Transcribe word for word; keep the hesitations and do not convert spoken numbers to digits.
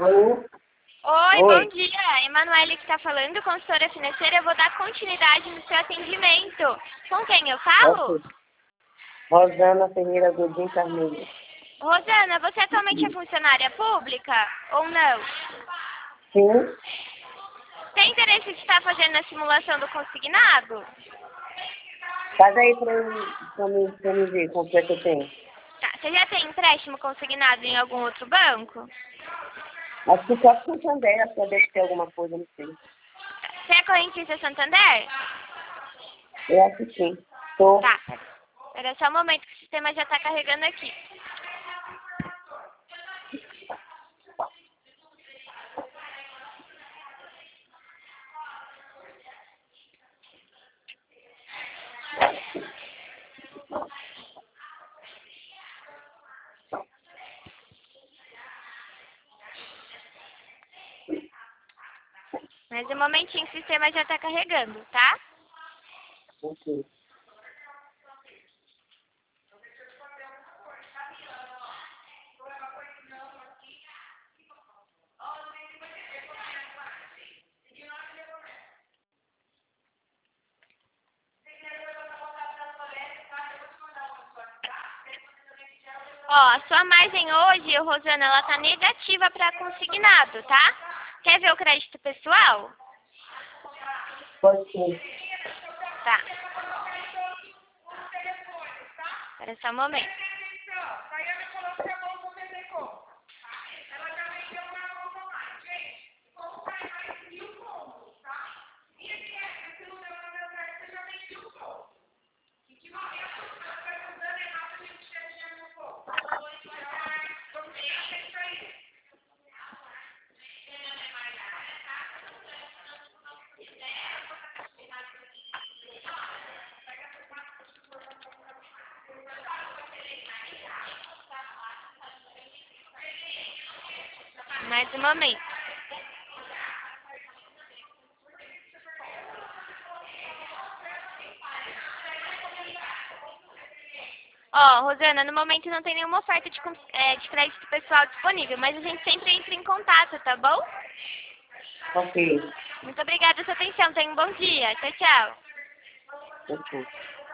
Oi, Oi, bom oi, dia. Emanuele que está falando, consultora financeira. Eu vou dar continuidade no seu atendimento. Com quem eu falo? ok. Rosana Ferreira Godinho Carneiro. Rosana, você atualmente é funcionária pública ou não? Sim, Tem interesse de estar fazendo a simulação do consignado? faz aí pra, eu- pra, mim, pra mim ver quanto é que eu tenho. Tá. Você já tem empréstimo consignado em algum outro banco? Acho que só com Santander, acho que deve ter alguma coisa, não sei. Você é correntista Santander? Eu acho que sim. Tô. Tá. Espera só um momento que o sistema já está carregando aqui. Mas um momentinho o sistema já está carregando, tá? Ok. Ó, a sua margem hoje, Rosana, ela tá negativa para consignado, tá? Quer ver o crédito pessoal? Pode ser. Tá. Espera só um momento. Mais um momento. Ó, Rosana, no momento não tem nenhuma oferta de, cons- é, de crédito pessoal disponível, mas a gente sempre entra em contato, tá bom? Ok. Muito obrigada pela sua atenção. Tenha um bom dia. Tchau, tchau. Ok.